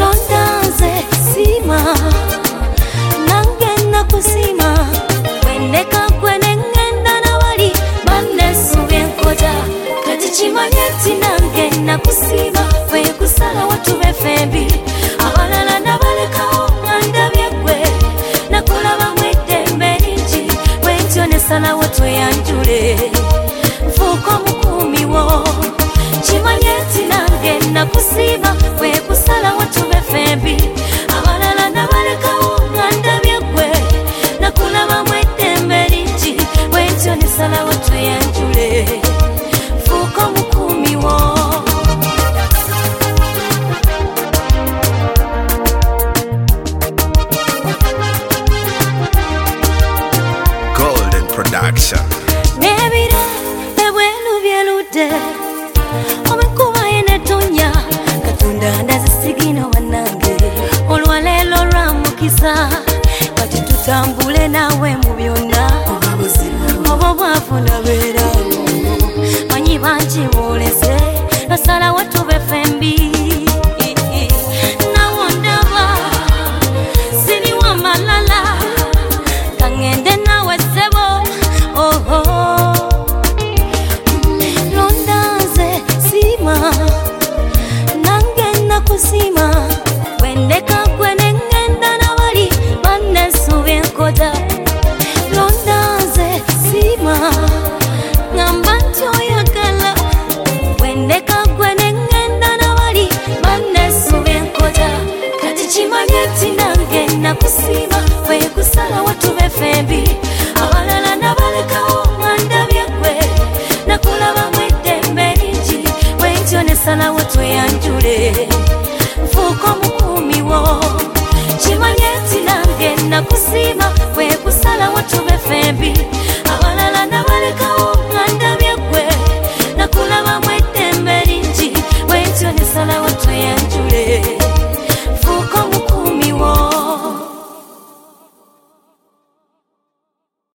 londanze sima nange nakusima wendeka gwene ngenda na wali bannesuubye enkoja kati kimanye nti nange nakusima wekusala watu befembi abalala nabalekawo ngandabye gwe nakulaba mwedembe lingi wentyo nesala watu yanjule fuuka omukumi wo kimanye nti nange nakusima wekusala watu befembi abalala nabalekawo ngandabye gwe nakulaba mwedembe lingi wentyo nesala watu yanjule fuuka omukumi wo. Production. Nebira ebwelu byelude omekuba yenetonya Katonda ndazisigino wanange olwaleero lwamukisa kati tutambule nawe mu byonna obo bwavu nabeerawo manyi bankibuuleze nasala watu befembi nawo ndaba siriwa malala kangende nawe sebo londanze sima nange nakusima wendeka gwene ngenda na wali bannesuubye enkoja londanze sima ngamba nti oyagala wendeka gwene ngenda na wali bannesuubye enkoja kati kimanye nti nange nakusima wekusala watu befembi abalala nabalekawo ngandabye gwe nakulaba mwedembe lingi wentyo nesala watu yanjule